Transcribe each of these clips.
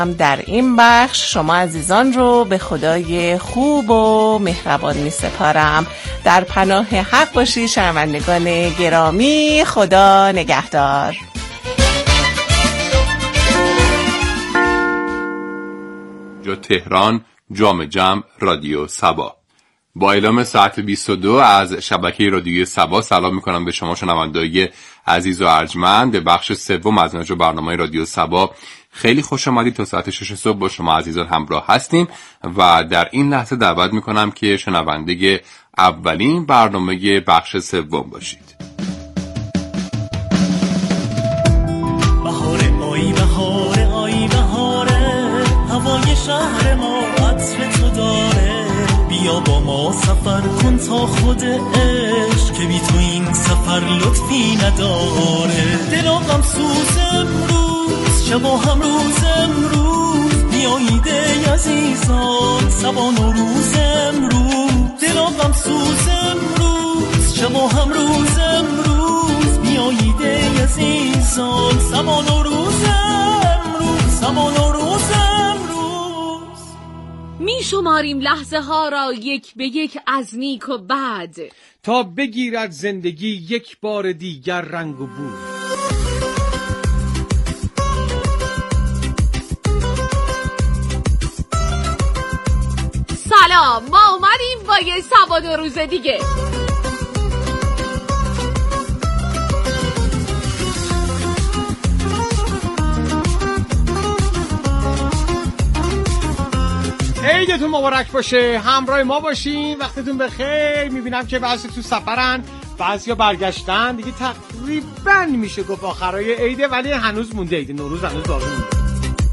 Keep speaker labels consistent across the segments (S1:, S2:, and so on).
S1: در این بخش شما عزیزان رو به خدای خوب و مهربان می سپارم. در پناه حق باشید شنوندگان گرامی. خدا نگهدار.
S2: جا تهران، جام جم، رادیو سبا. با اعلام ساعت 22 از شبکه رادیو سبا سلام میکنم به شما شنوندگان عزیز و ارجمند به بخش سوم از نشر برنامه رادیو سبا. خیلی خوش آمدید. تا ساعت 6 صبح با شما عزیزان همراه هستیم و در این لحظه دعوت میکنم که شنونده اولین برنامه بخش سوم باشید.
S3: بهاره آی بهاره آی بهاره، هوای شهر ما عطر تو داره. بیا با ما سفر کن تا خود عشق، که بی تو این سفر لطفی نداره. دلا غم سوز امروز، شبا هم روز امروز، بیایید عزیزان سبا نوروز امروز. دلا غم سوز امروز، شبا هم روز امروز، بیایید عزیزان سبا نوروز امروز، سبا نوروز امروز.
S4: می شماریم لحظه ها را یک به یک از نیک و بد،
S5: تا بگیرد زندگی یک بار دیگر رنگ و بو.
S4: سلام، ما اومدیم با یه سبا دو روز دیگه.
S5: عیدتون مبارک باشه. همراه ما باشین. وقتتون بخیر. میبینم که بعضی تو سفرن، بعضیا برگشتن دیگه. تقریبا میشه گفت آخرای عیده، ولی هنوز مونده. عید نوروز هنوز باقی مونده.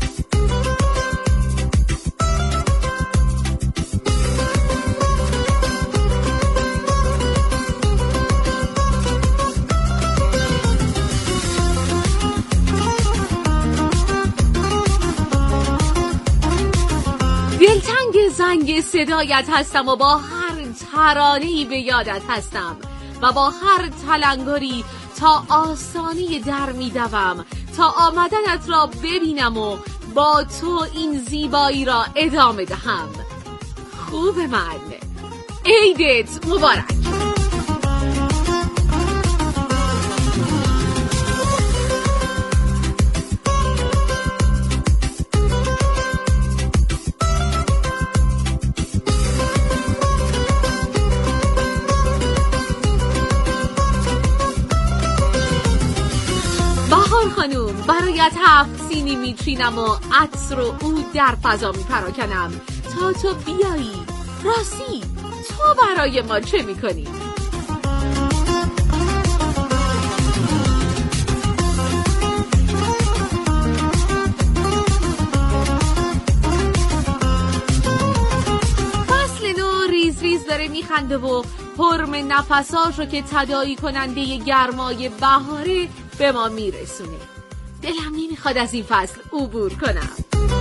S4: دلتنگ زنگ صدایت هستم و با هر ترانه‌ای به یادت هستم و با هر تلنگری تا آسانی در میدوم تا آمدنت را ببینم و با تو این زیبایی را ادامه دهم. خوب من، عیدت مبارک. خانوم، برایت 7 سینی میچینم و عطر و عود در فضا میپراکنم تا تو بیایی. راستی تو برای ما چه میکنی؟ فصل نو ریز ریز داره میخنده و حرم نفساشو که تداعی کننده گرمای بهاره به ما میرسونه. دلم نمیخواد از این فصل عبور کنم.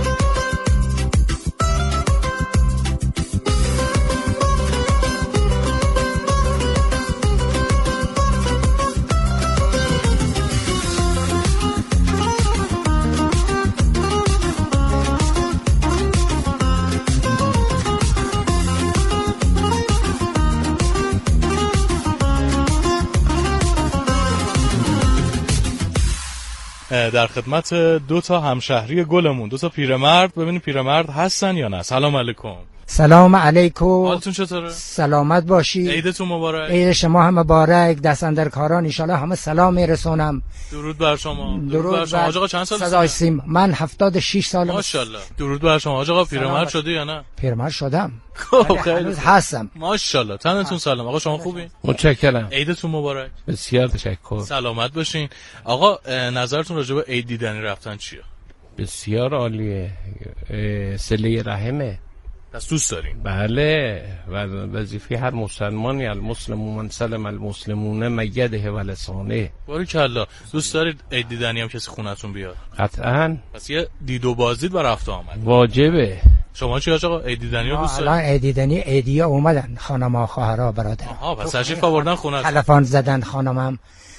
S6: در خدمت 2 تا همشهری گلمون، 2 تا پیرمرد. ببینیم پیرمرد هستن یا نه. سلام علیکم.
S7: سلام علیکم.
S6: حالتون چطوره؟
S7: سلامت باشی.
S6: عیدتون مبارک.
S7: عید شما هم مبارک. دست اندر کاران ان شاء الله همه سلام میرسونم.
S6: درود بر شما. درود بر شما. آقا چند سالتونه؟
S7: صدای سیم. من 76 سالم.
S6: ماشاءالله. درود بر شما. آقا پیرمرد شدی یا نه؟
S7: پیرمرد شدم.
S6: خب خیلی
S7: هستم.
S6: ماشاءالله. تنتون سلام. آقا شما خوبین؟
S8: متشکرم.
S6: عیدتون مبارک.
S8: بسیار تشکر.
S6: سلامت باشین. آقا نظرتون راجع به عید دیدنی رفتن چیه؟
S8: بسیار عالیه. صله رحمه.
S6: پس دوست دارین؟
S8: بله، و وظیفه هر مسلمانی المسلم من سلم المسلمون من یده و لسانه.
S6: باریکالله. دوست دارید عید دیدنی هم کسی خونتون بیاد؟
S8: قطعاً.
S6: پس یه دید و بازدید و رفت آمد
S8: واجبه.
S6: شما چی آقا عید دیدنی رو دوست دارید؟
S7: الان عید دیدنی عیدیا اومدن، خانم‌ها خواهرها برادر.
S6: آها، پس تشریف آوردن خونه.
S7: تلفن زدن خانمم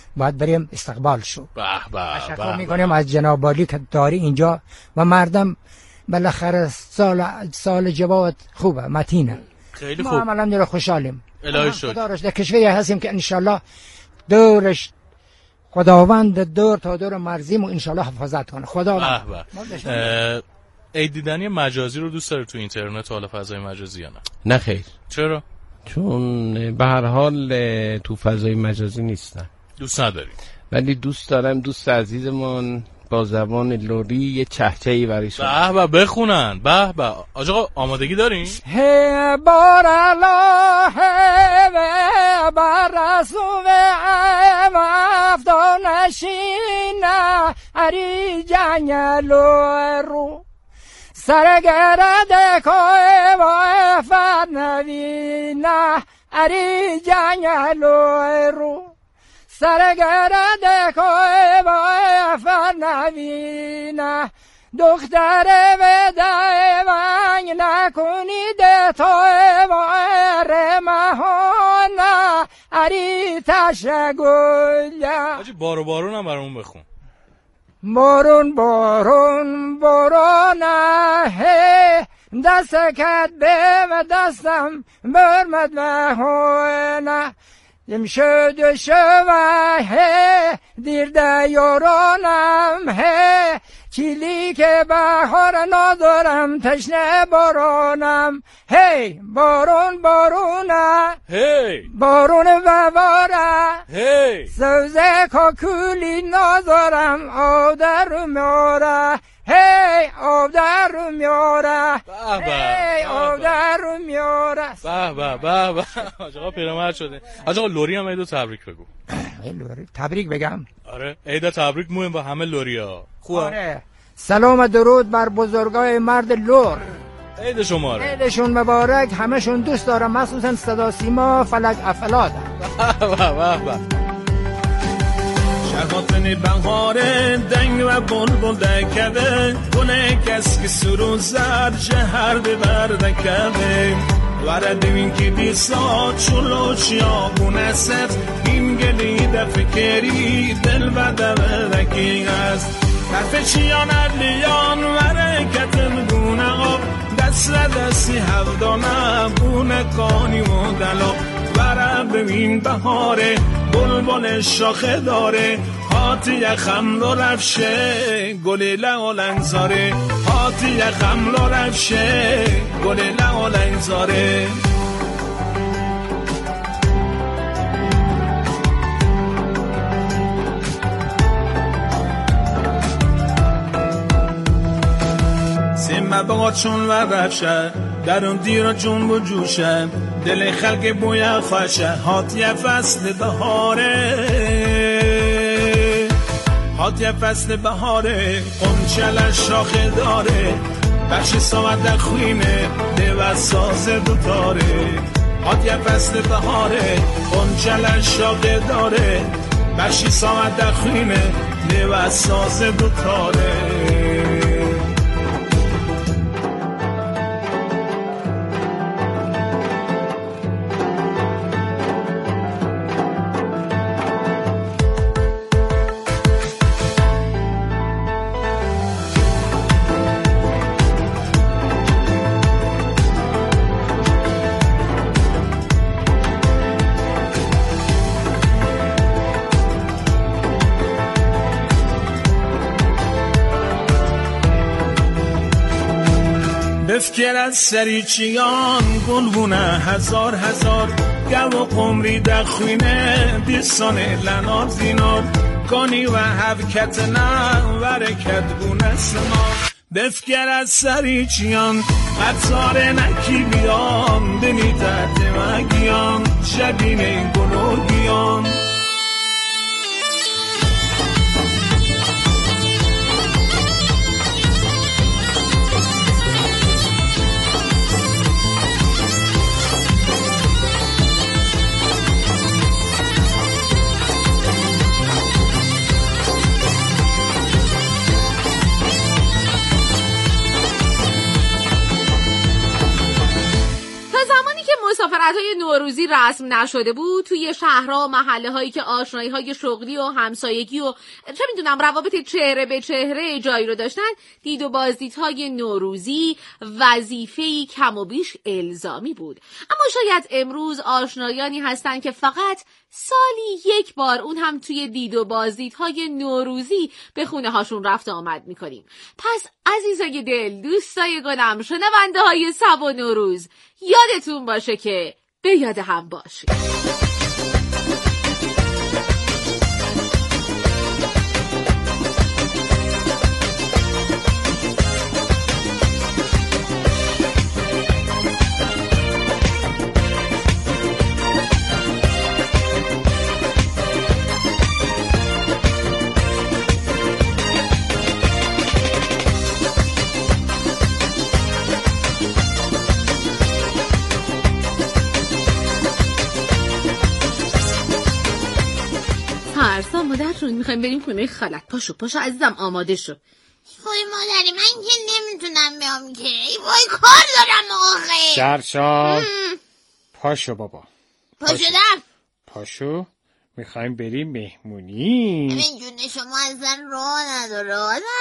S7: باید بریم استقبال شو.
S6: به به.
S7: تشکر میکنیم از جناب عالی که داری اینجا و مردم بالاخره سال جواد خوبه، متینه.
S6: خیلی
S7: ما
S6: خوب.
S7: هم الان خوشحالیم.
S6: الهی شکر.
S7: خدا در کشوری هستیم که انشالله دورش خداوند دور تا دور مرزیم و انشالله حفاظت کنه. خدا.
S6: عید دیدنی مجازی رو دوست داری تو اینترنت و حالا فضای مجازی یا نه؟
S8: نه خیر.
S6: چرا؟
S8: چون به هر حال تو فضای مجازی نیستم.
S6: دوست نداری؟
S8: ولی دوست دارم دوست عزیزمون با زبان لری یه چهچه‌ای برایشون.
S6: به بخونن. به به. آقا آمادگی دارین؟
S7: هی بار الله و بر رسول افتان نشینه اری جنگلو رو سرگرد کوه و فرنوینه اری جنگلو رو سرگرد کوه و فرنوینه دختر به دیوانگ نکنید توی بار مهانه اری تشگوله.
S6: آجی بارو بارون هم برامون بخون.
S7: بارون بارون بارونه دست کت به و دستم برمد مهانه یم شد شوه دیر دیارانم هی چیلی که بهار ندارم تشنه بارانم هی بارون بارونه
S6: هی
S7: بارون و باره
S6: هی
S7: سوزه کاکولی ندارم آب در میاره هی آب در میاره هی آب در میاره.
S6: به به به به. آقا پیرمرد شده. آقا لوری هم عیدو تبریک بگو.
S7: تبریک بگم؟
S6: آره عید تبریک مهم با همه لوریا. خوبه؟
S7: آره. سلام و درود بر بزرگای مرد لور.
S6: عید شما.
S7: عیدشون مبارک. همشون دوست دارم، مخصوصا صدا سیما فلک افلاد.
S6: به به به.
S3: شرباتن بهاره دنگ و بلبل دکده گونه کس که سرو زد شهر ببر دکده ورد این که دیسا چلو چیابونه ست این گلی دفکری دل و دردکی است کف چیان ادلیان ورکتن گونه آب دست دستی هفدانه گونه کانی و دلا ورد ببین بهاره بلبل شاخه داره هاتی خملو رفشه گلی لنگزاره هاتی خملو رفشه گلی لنگزاره. سیمه بگاه چون و رفشه در اون دیر جنب و جوشه دل خلق بوی خوشه هاتی فصل بهاره هاتی فصل بهاره قنچل شاخه داره بخشی سامد در خوینه دو ساز دوتاره هاتی فصل بهاره قنچل شاخه داره بخشی سامد در خوینه دو ساز دوتاره. بفکر از سریچیان گلبونه هزار هزار گو و قمری در خوینه دیسانه لنار زینار کانی و حبکت نه ورکت بونه سمار بفکر از سریچیان قطار نکی بیان بنیدت مگیان شبین گلوگیان
S4: مسافرت‌های نوروزی رسم نشده بود، توی شهرها و محله‌هایی که آشنایی‌های شغلی و همسایگی و چه میدونم روابط چهره به چهره جایی رو داشتن، دید و بازدیدهای نوروزی وظیفه‌ای کم و بیش الزامی بود. اما شاید امروز آشنایانی هستن که فقط سالی یک بار، اون هم توی دید و بازدیدهای نوروزی، به خونه هاشون رفت آمد میکنیم. پس عزیزای دل، دوستای گلم، شنونده های سب و نوروز، یادتون باشه که به یاد هم باشید. سرسام مادرشون میخوایم بریم خونه خالت. پاشو عزیزم، آماده شو.
S9: وای مادری، من که نمیتونم بیام که، وای کار دارم آخه.
S5: سرسام پاشو بابا،
S9: پاشو
S5: میخوایم بریم مهمونی.
S9: ببین جون شما اصلا راه نداره،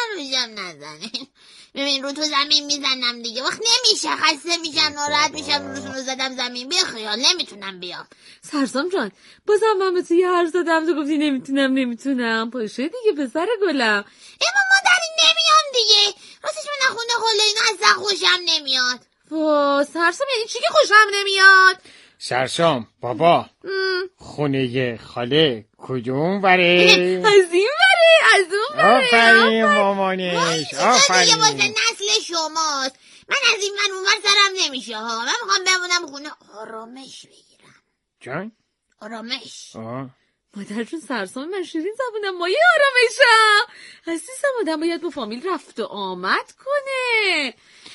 S9: نزنین. ببین رو تو زمین میزنم دیگه، وقت نمیشه، خسته میشم، ناراحت میشم، روشون رو زدم زمین، بخیال نمیتونم بیام.
S4: سرسام جان بازم من به تو یه حرف زدم، تو گفتی نمیتونم. پاشه دیگه پسر گلم.
S9: اما مادری نمیام دیگه، راستش من خونه خاله اینا اصلا خوشم نمیاد.
S4: وا سرسام یعنی چی که خوشم نمیاد؟
S5: سرسام بابا خونه خاله کدوم وره؟
S4: از این وره، از اون وره.
S5: آفرین مامانش، آفرین.
S9: دیگه واسه نسل شماست، من از این من اونور سرم نمیشه ها. من میخوام بمونم خونه آرامش بگیرم.
S5: جان؟
S9: آرامش.
S4: مادرجون سرسام من شیرین زبونم، مایه آرامشم. عزیزم آدم باید با فامیل رفت و آمد کنه.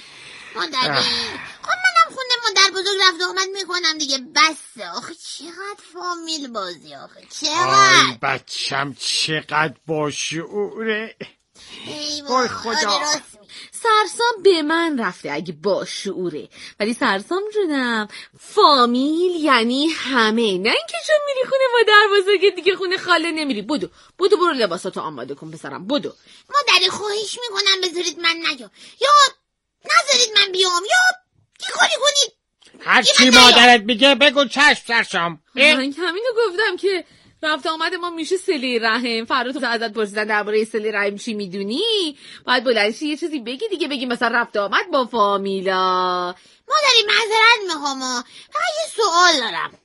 S9: مادری خب منم خونه مادر بزرگ رفت و آمد میکنم دیگه، بسه. آخه چقدر فامیل بازی، آخه چقدر.
S5: آی بچم چقدر باشعوره. وای خدا.
S4: سرسام به من رفته اگه با شعوره، ولی سرسام جونم فامیل یعنی همه، نه اینکه چون میری خونه مادر بزرگ دیگه خونه خاله نمیری. برو لباساتو آماده کن پسرم، بدو.
S9: مادری خواهش میکنم بذارید من نیام، یا نذارید من بیام، یا کنید
S5: هر چی مادرت میگه بگو چشم سرسام.
S4: من همینو گفتم که رفت آمد ما میشه صله رحم. فردا ازت پرسیدن درباره صله رحم چی میدونی، باید بلندشی یه چیزی بگی دیگه، بگی مثلا رفت آمد با فامیلا.
S9: مادری معذرت میخوام، فقط یه سوال دارم.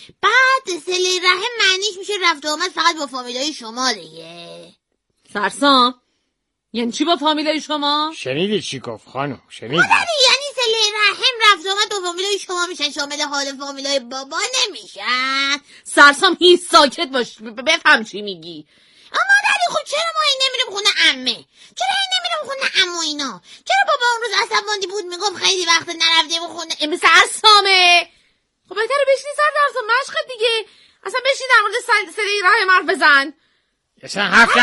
S9: بعد صله رحم معنیش میشه رفت آمد فقط با فامیلای شما دیگه؟
S4: سرسام یعنی چی با فامیلای شما؟
S5: شنیدی چی گفت خانم؟ شنیدی؟
S9: یعنی صله رحم رفت آمد با فامیلای شما میشن، شامل حال فامیلای بابا نمیشن؟
S4: سرسام هیچ ساکت باش، بفهم چی میگی.
S9: اما مادری خب چرا ما این نمیریم خونه عمه؟ چرا این نمیریم خونه عمو اینا؟ چرا بابا اون روز عصبانی بود میگفت خیلی وقت نرفتیم خونه؟
S4: این سرسامه. خب بهتره بشینی سر درس و مشق دیگه، اصلا بشین در مورد صله رحم حرف بزن.
S5: اصلا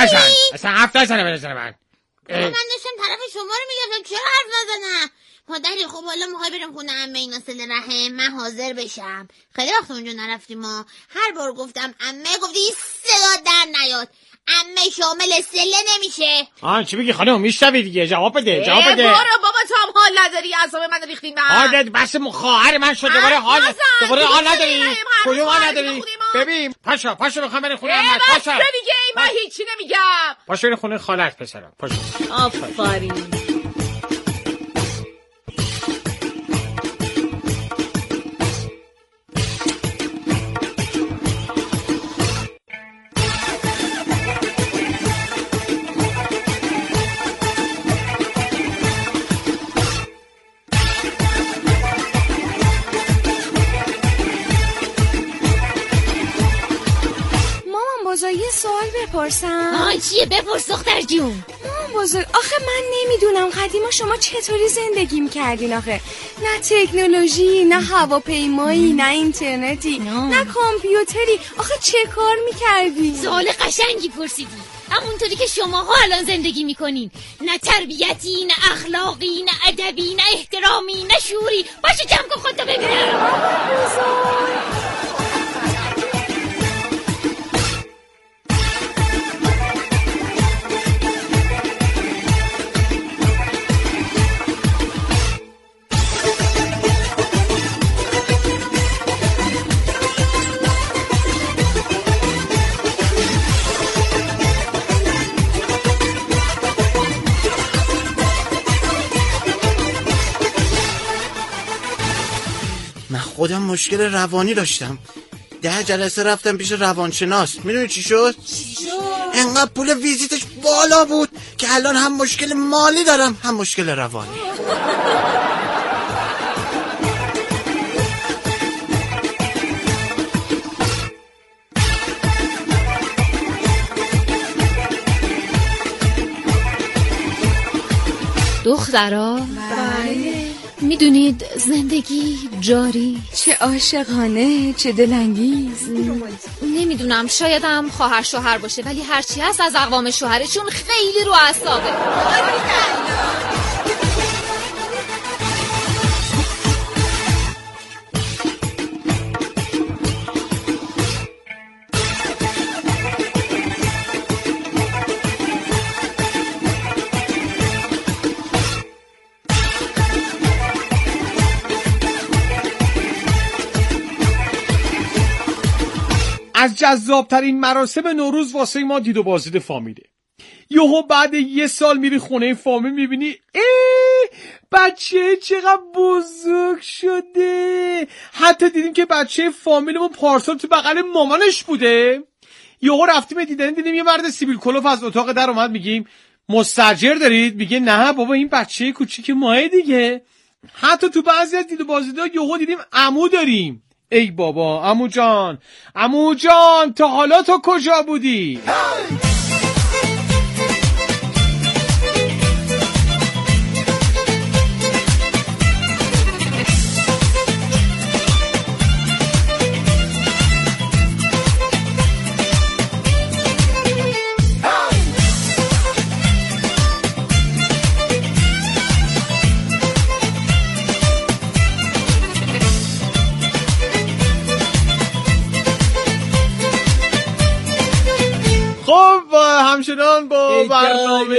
S5: حرف نزن من.
S9: من داشتم طرف شما رو میگفتم، چرا حرف نزنم؟ مادری خب حالا میخوای بریم خونه عمه اینا صله رحم، من حاضر بشم. خیلی وقت اونجا نرفتیم ما، هر بار گفتم عمه گفتی صدا در نیاد. عمه شامل صله نمیشه.
S5: چی میگی خانم؟ میشنوی دیگه، جواب بده.
S4: برو بابا تو هم حال نداری، اعصاب من ریختین من.
S5: حالت بس خواهر من شد، دوباره حال نداری. کدوم حال نداری؟ ببین پاشو بخوام بریم خونه عمه.
S4: پاشو دیگه، من هیچی نمیگم.
S5: پاشو بریم خونه خالت پسرم، پاشو.
S4: آفرین.
S10: یه سوال بپرسم؟
S9: چیه؟ بپرس دختر جون.
S10: بزرگ آخه من نمیدونم قدیما شما چطوری زندگی میکردین آخه؟ نه تکنولوژی، نه هواپیمایی، نه اینترنتی، نه کامپیوتری. آخه چه کار میکردین؟
S9: سوال قشنگی پرسیدی. همونطوری که شماها الان زندگی میکنین، نه تربیتی، نه اخلاقی، نه ادبی، ادبی، نه احترامی، نه شعوری. باشه جمع کن خودتو ببینم.
S11: خودم مشکل روانی داشتم. 10 جلسه رفتم پیش روانشناس. میدونی چی شد؟ انقدر پول ویزیتش بالا بود که الان هم مشکل مالی دارم هم مشکل روانی.
S4: دخترا
S10: بله.
S4: میدونید زندگی جاری
S10: چه عاشقانه، چه دلانگیز.
S4: نمیدونم، شایدم خواهر شوهر باشه، ولی هرچی هست از اقوام شوهرشون خیلی رو اعصابه.
S5: از جذابترین مراسم نوروز واسه ما دید و بازدید فامیله. یهو بعد 1 سال میری خونه فامیل میبینی بچه چقدر بزرگ شده. حتی دیدیم که بچه فامیلمون پارسال تو بغل مامانش بوده. یهو رفتیم دیدن دیدیم یه مرد سیبیل کلوف از اتاق در اومد. میگیم مستاجر دارید؟ میگه نه بابا این بچه کوچیک ماه دیگه. حتی تو بعضی از دید و بازدیدها یهو دیدیم عمو داریم. ای بابا عمو جان، عمو جان تا حالا تو کجا بودی؟ همچنان با برنامه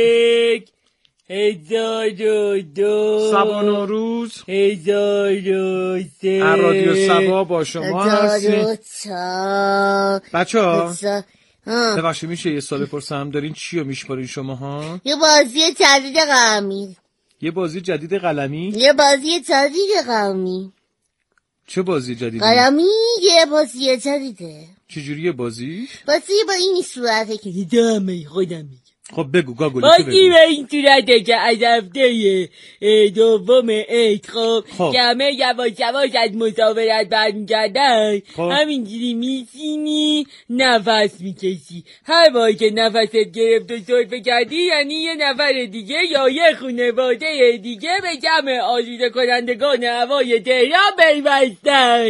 S12: 1002
S5: سبا نوروز
S12: 1003
S5: رادیو سبا با شما هستیم. بچه ها ببخشید میشه یه سال بپرسم دارین چی رو میشمارین شما ها؟
S9: یه بازی جدید قلمی.
S5: یه بازی جدید قلمی؟
S9: یه بازی جدید قلمی.
S5: چه بازی جدیدی؟
S9: قلمی یه بازی جدیده.
S5: چجوریه بازی؟
S9: بازی با این صورته که
S12: دامه خودم میگم.
S5: خب بگو گاگولی
S12: بازی به این صورته که از هفته دوم عید خب که همه یواش یواش از مسافرت برمیگردن همینجوری میشینی نفس میکشی. هر بار که نفست گرفت و سرفه کردی یعنی یه نفر دیگه یا یه خانواده دیگه به جمع آلوده کنندگان هوای تهران پیوستن.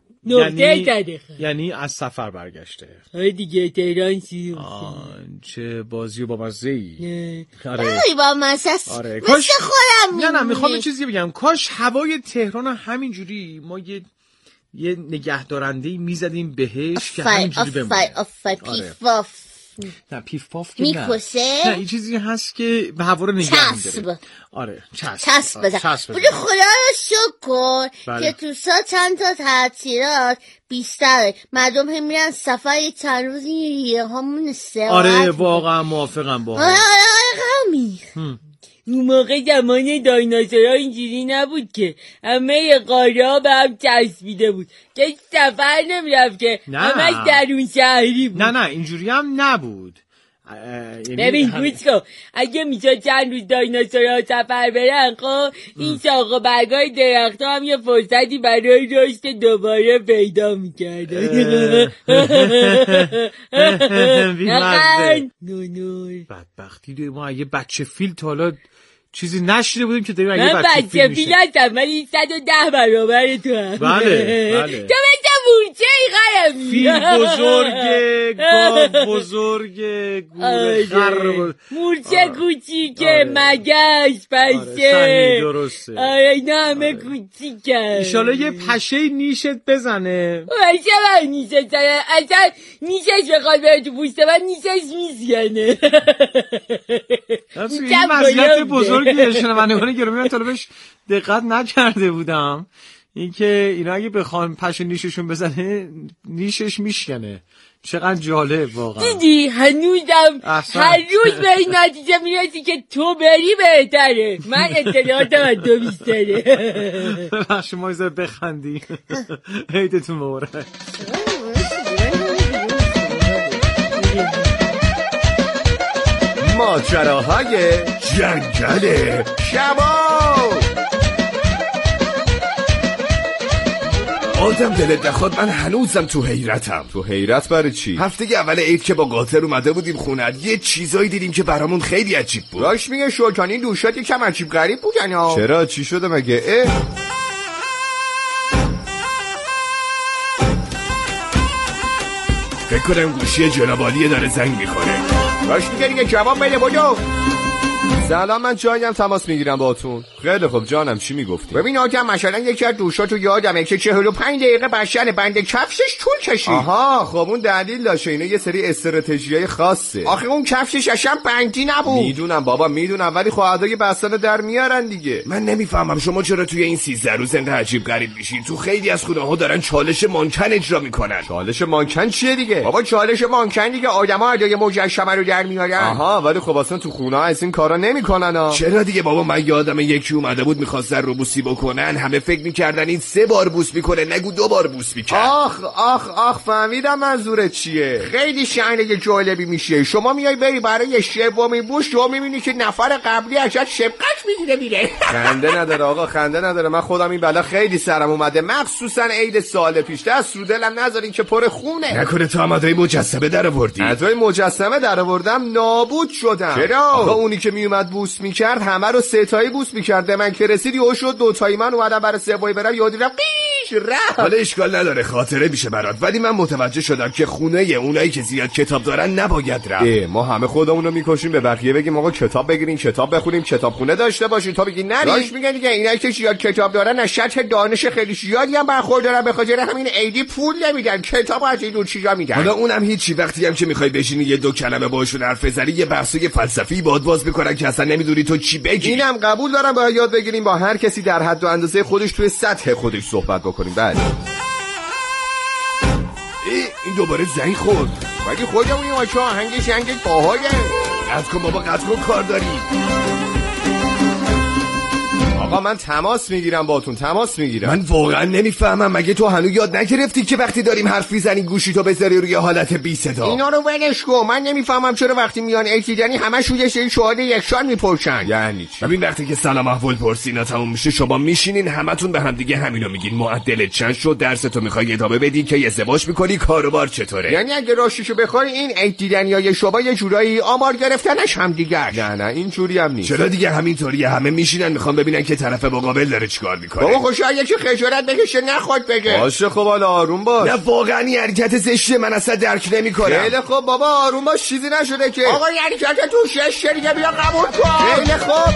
S5: یعنی از سفر برگشته.
S12: آره دیگه تهران چی؟
S5: چه بازی با مزه‌ای.
S9: آره با مزه.
S5: آره
S9: مثل خودم.
S5: نه میخوام یه چیزی بگم. کاش هوای تهران همینجوری ما یه نگهدارنده‌ای میزدیم بهش که همینجوری بمونه.
S9: پیفاف.
S5: نه پیفاف که
S9: میکشه.
S5: نه این چیزی هست که به هوا رو نگه می‌داره. آره
S9: چسب بزن. بودی خدا رو شکر که تو چند تا تعطیلات بیشتره. مردم هم میرن سفر چند روزی یه همون استراحت.
S5: آره واقعا موافقم با
S9: آره
S12: اون موقع زمان دایناسورها اینجوری نبود که همه قاره ها به هم چسبیده بود که سفر نمیرفت که همش درون شهری بود.
S5: نه اینجوری هم نبود.
S12: ببین گوش کن، اگه میشه چند روز دایناسورها سفر برن خب این ساق و برگای درخت ها هم یه فرصتی برای رشد دوباره پیدا میکردن.
S5: بدبختی دوی ما اگه بچه فیل تا حالا چیزی نشیده بودیم که داریم اگه
S12: من بچه فیل هستم ولی 110 برابر تو هم.
S5: بله
S12: تو مثل مورچه قلمی
S5: فیل بزرگه، گاو بزرگه، گوره خر
S12: مورچه کوچیکه، مگس، پشه.
S5: آره درسته.
S12: آره اینا همه کوچیکه.
S5: ایشالا یه پشه نیشت بزنه.
S12: پشه من نیشت زنه، اصلا نیشش بخواد بره تو پوست من نیشش میزنه.
S5: این مزیت بزرگیه. شنوندگان گرامی من طالبش دقت نکرده بودم اینکه اینا اگه بخوان پشه نیششون بزنه نیشش میشکنه. چقدر جالب واقعا.
S12: دیدی هنوزم هر روز به این نتیجه میرسی که تو بری بهتره. من اطلاعاتم از تو بیشتره.
S5: بخش ما ایزا بخندی. عیدتون مبارک.
S13: ماجراهای جنگل شبا. آدم دلت نخواد، من هنوزم تو حیرتم.
S2: تو حیرت برای چی؟
S13: هفته اول عید که با قاطر اومده بودیم خونت یه چیزایی دیدیم که برامون خیلی عجیب بود.
S2: راش میگه شوکان این دوشات یکم عجیب غریب بودن ها. چرا چی شده مگه؟
S13: فکر کنم گوشی جناب عالیه داره زنگ میخوره.
S2: راش میگه دیگه جواب بده بودو. سلام، من جایم تماس میگیرم باهاتون. خیلی خب جانم، چی میگفتی؟ ببین آدم مثلا یکی از دوشاتو یادمه که 45 دقیقه بشن بند کفشش طول کشید.
S13: آها خب اون دلیل داشته، اینه یه سری استراتژیای خاصه.
S2: آخه اون کفشش اصلا بندی نبود.
S13: میدونم بابا میدونم، ولی خب ادای بستن در میارن دیگه. من نمیفهمم شما چرا توی این 13 روز انقدر عجیب غریب میشین. تو خیلی از خونه‌ها دارن چالش مانکن اجرا میکنن.
S2: چالش مانکن چیه دیگه؟ بابا چالش مانکن دیگه آدما ادای مجسمه رو در میارن.
S13: آها ولی خب اصلا تو خونه‌ها از این کارا نمیکنن. چرا دیگه بابا؟ من یادم یکی اومده بود می‌خواستن رو بوسی بکنن، همه فکر می‌کردن این 3 بار بوس میکنه نگو 2 بار بوس میکنه.
S2: آخ فهمیدم منظورت چیه. خیلی شأن جالبی میشه. شما میای بری برای سومین بوس تو میبینی که نفر قبلی ازت شبقت میگیره میره.
S13: خنده نداره آقا، خنده نداره. من خودم این بلا خیلی سرم اومده، مخصوصا عید سال پیش. دست رو دلم نذارین که پر خونه. نکنه تو هم ادای مجسمه در آوردی؟
S2: ادای مجسمه در آوردم، نابود شدم.
S13: چرا؟ آقا اونی که میومد بوس میکرد همه رو 3 تایی بوس میکرد. من که رسید یهو شد 2 تایی. من اومدم برای 3 برم یادی رفت قیش رفت.
S2: حالا
S13: اشکال نداره، خاطره میشه برات. ولی من متوجه شدم که خونه اونایی که زیاد کتاب دارن نباید رفت.
S2: ما همه خودمون رو میکشیم به بقیه بگیم آقا کتاب بگیرین، کتاب بخونیم، کتابخونه داشته باشین. تا بگی نری. راش میگن دیگه اینایی که زیاد کتاب دارن از سطح دانش خیلی زیادی هم برخوردارن، به خاطر همین عیدی پول نمیدن، کتاب از این دور چیزا میدن.
S13: حالا اونم هیچی. وقتی هم که میخوای بشینی یه 2 کلمه باهاشون حرف بزنی یه بحثای فلسفی باز میکنن که اصلا نمیدونی تو چی بگی.
S2: اینم قبول دارم، باید یاد بگیریم با هر کسی در حد و اندازه خودش توی سطح خودش صحبت بکنیم. بله.
S13: این دوباره زنگ خورد.
S2: مگه خودمونی آچه آهنگش باحاله.
S13: قطع کن بابا، قطع کن، کار داری.
S2: آقا من تماس میگیرم باتون، تماس میگیرم.
S13: من واقعا نمیفهمم، مگه تو هنوز یاد نگرفتی که وقتی داریم حرف میزنی گوشی تو بذاری روی حالت بی صدا؟
S2: اینا رو ولش کن. من نمیفهمم چرا وقتی میان ایتیدنی همش روی سری سوال یکسان میپرسن.
S13: یعنی چی؟ ببین وقتی که سلام احوال پرسینا تموم میشه شما میشینین همتون به هم دیگه همینو میگین. معدلت چند شد؟ درستو میخوای ادامه بدی که ازدواج میکنی؟ کاروبار چطوره؟
S2: یعنی اگه راستشو بخوای این ایتیدنیای شما یه جورایی آمار گرفتنش هم دیگه.
S13: نه اینجوری هم نیست. چرا دیگه همینطوریه؟ همه میشینن میخوان ببینن که طرف مقابل داره چیکار میکنه.
S2: بابا خوشا یکی خجالت بکشه نخواد بگه.
S13: باشه خب حالا آروم باش. نه واقعا این حرکت زشته، من اصلا درک نمیکنم.
S2: خیلی خب بابا آروم باش، چیزی نشده که. آقا این حرکت تو شش دیگه بیا قبول کن. خیلی خوب.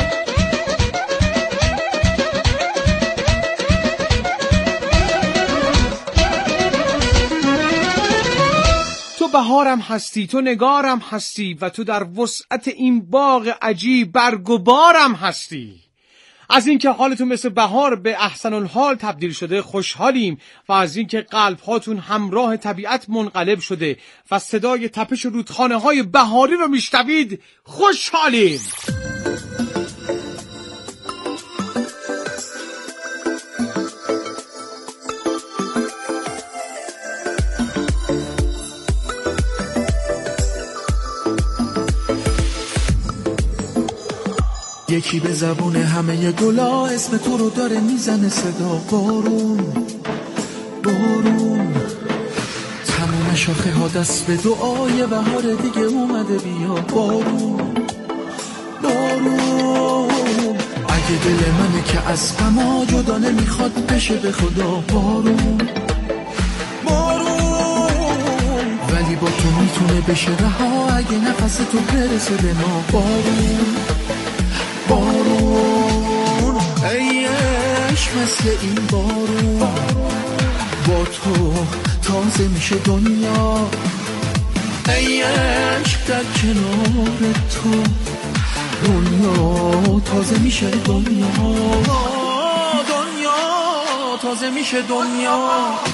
S5: تو بهارم هستی، تو نگارم هستی و تو در وسعت این باغ عجیب برگ و بارم هستی. از اینکه حالتون مثل بهار به احسن الحال تبدیل شده خوشحالیم و از اینکه قلب هاتون همراه طبیعت منقلب شده و صدای تپش رودخانه های بهاری رو میشنوید خوشحالیم.
S3: یکی به زبون همه گلا اسم تو رو داره میزنه صدا. بارون بارون تموم شاخه ها دست به دعای بهار دیگه اومده بیا. بارون بارون اگه دل منه که از غما جدا نمیخواد بشه به خدا. بارون تو میتونه بشه رها اگه نفس تو برسه به ما. بارون بارون ای عشق مثل این بارون، با تو تازه میشه دنیا. ای عشق در کنار تو دنیا تازه میشه دنیا. دنیا تازه میشه دنیا.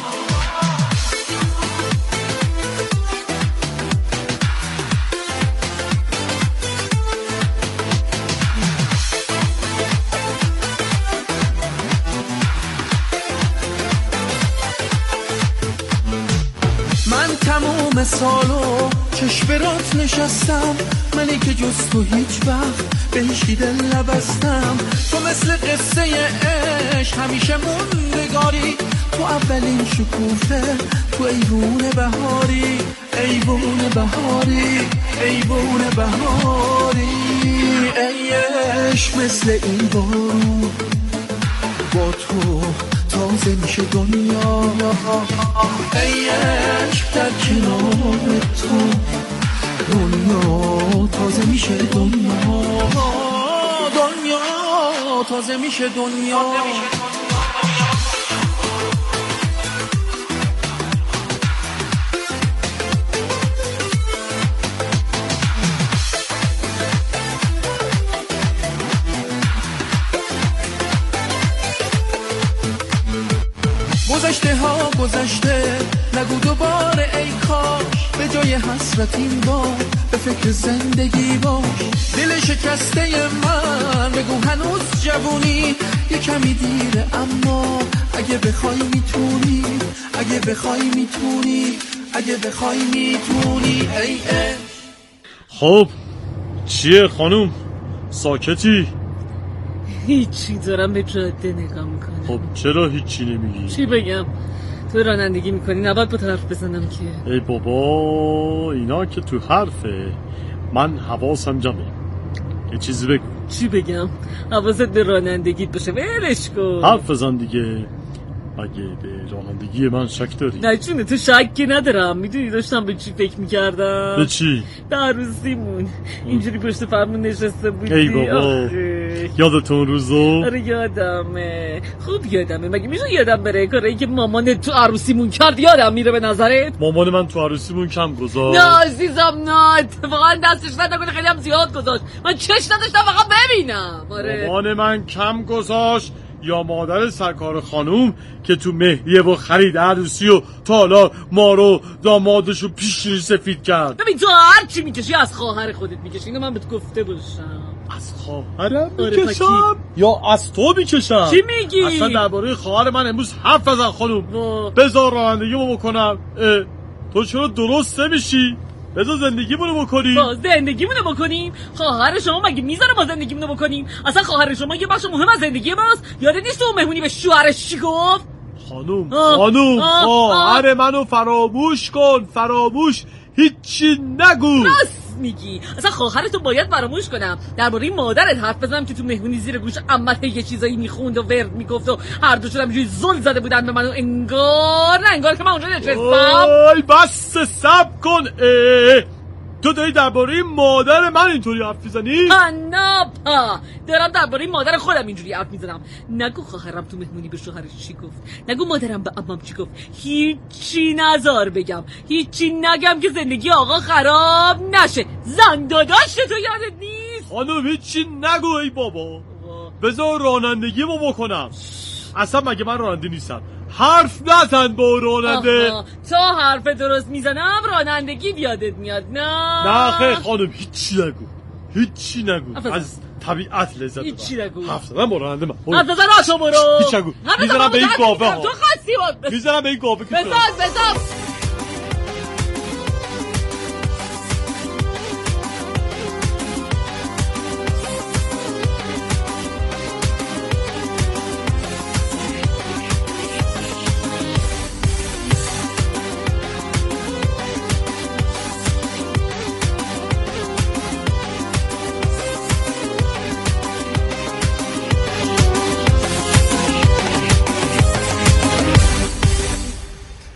S3: من تموم سالو چشم برات نشستم، منی که جز تو هیچ وقت به هیچی دل نبستم. تو مثل قصه عشق همیشه موندگاری، تو اولین شکوفه، تو ایوون بهاری، ایوون بهاری، ایوون بهاری. ای عشق مثل این بارون، با تو تازه میشه دنیا. ای عشق در کنار تو دنیا تازه میشه دنیا. دنیا تازه میشه دنیا. گذشته ها گذشته نگو دوباره ای کاش، به جای حسرت این بار به فکر زندگی باش. دل شکسته من بگو هنوز جوونی، یه کمی دیره اما اگه بخوای میتونی، اگه بخوای میتونی، اگه بخوای میتونی. ای
S14: خب چیه خانوم ساکتی؟
S12: هیچی، دارم به جاده نگاه میکنم.
S14: خب چرا هیچی نمیگی؟
S12: چی بگم؟ تو رانندگی میکنی، نباید با طرف بزنم که.
S14: ای بابا اینا که تو حرفه، من حواسم جمعه. یه چیزی بگو.
S12: چی بگم؟ حواست به رانندگیت باشه، ولش کن.
S14: حرف بزن دیگه. اگه به رانندگی من شک داری؟
S12: نه چونه، تو شکی ندارم. میدونی داشتم به چی فکر میکردم؟
S14: به چی؟
S12: به عروسیمون. اینجوری پشت فرمون نشسته بودی.
S14: ای بابا یادتون روزو؟
S12: آره یادمه، خوب یادمه. مگه میشه یادم بره کاری که مامان تو عروسیمون کرد یادم میره به نظرت؟
S14: مامان من تو عروسیمون کم گذاشت.
S12: نه عزیزم نه، اتفاقا دستش نکنه خیلی هم زیاد گذاشت. من چش نداشتم فقط ببینم. آره
S14: مامان من کم گذاشت یا مادر سرکار خانوم که تو مهریه و خرید عروسی و تا حالا ما رو دامادشو پیشونی سفید کرد؟
S12: ببین تو هر چی میکشی از خواهر خودت میکشی، اینو من بهت گفته باشم.
S14: از خواهرم میکشم یا از تو میکشم؟
S12: چی میگی؟
S14: اصلا درباره خواهر من امروز حرف نزن خانوم. بذار رانندگیمو بکنم. تو چرا درست نمیشی؟ بذار زندگیمونو بکنیم.
S12: با زندگیمونو بکنیم؟ خواهر شما مگه میذاره ما زندگیمونو بکنیم؟ اصلا خواهر شما یه بخش مهم از زندگی ماست. یادت نیست اون مهمونی به شوهرش چی گفت؟
S14: خانوم خواهر منو فراموش کن، فراموش، هیچی نگو.
S12: راست میگی، اصلا خواهرتو باید فراموش کنم. درباره مادرت حرف بزنم که تو مهمونی زیر گوش عمت یه چیزایی میخوند و ورد میگفت و هر دوشون همینجوری زل زده بودن به منو، انگار که من اونجا نشستم.
S14: وای بس صبر کن. تو داری درباره مادر من اینطوری حرف میزنی؟
S12: پناپا دارم درباره مادر خودم اینجوری حرف میزنم. نگو خواهرم تو مهمونی به شوهرش چی گفت، نگو مادرم به عمم چی گفت. هیچی نزار بگم، هیچی نگم که زندگی آقا خراب نشه. زن داداش تو یادت نیست؟
S14: خانم هیچی نگو. ای بابا بذار رانندگیمو بکنم. اصلا مگه من راننده نیستم؟ حرف نزن با راننده.
S12: تا حرف درست میزنم رانندگی یادت میاد.
S14: نه خیلی خانم هیچی نگو، هیچی نگو. از طبیعت لذت ببر.
S12: هیچی نگو.
S14: حرف زدن با راننده من.
S12: حرف زدن آشو برو.
S14: هیچ نگو. میذارم به این گاوه ها.
S12: تو خواستی
S14: میذارم به این گاوه.
S12: بزن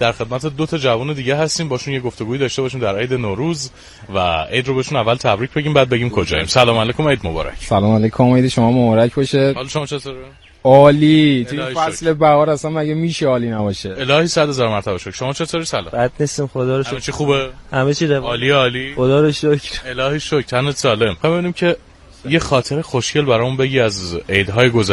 S6: در خدمت 2 تا جوان دیگه هستیم، باشون یه گفتگویی داشته باشیم در عید نوروز و عید رو بهشون اول تبریک بگیم بعد بگیم کجاییم. سلام علیکم، عید مبارک.
S15: سلام علیکم، عید شما مبارک باشه.
S6: حال شما چطوره؟
S15: عالی. توی فصل بهار اصلا مگه میشه عالی نباشه؟
S6: الهی 100,000 مرتبه شکر. شما چطوری؟ سلام.
S16: بد نیستم خدا رو شکر.
S6: همه چی خوبه؟
S16: همه چی روان.
S6: عالی عالی.
S16: خدا رو شکر.
S6: الهی شکر. تنت سالم. ببینیم که یه خاطره خوشگل برامون بگی از عیدهای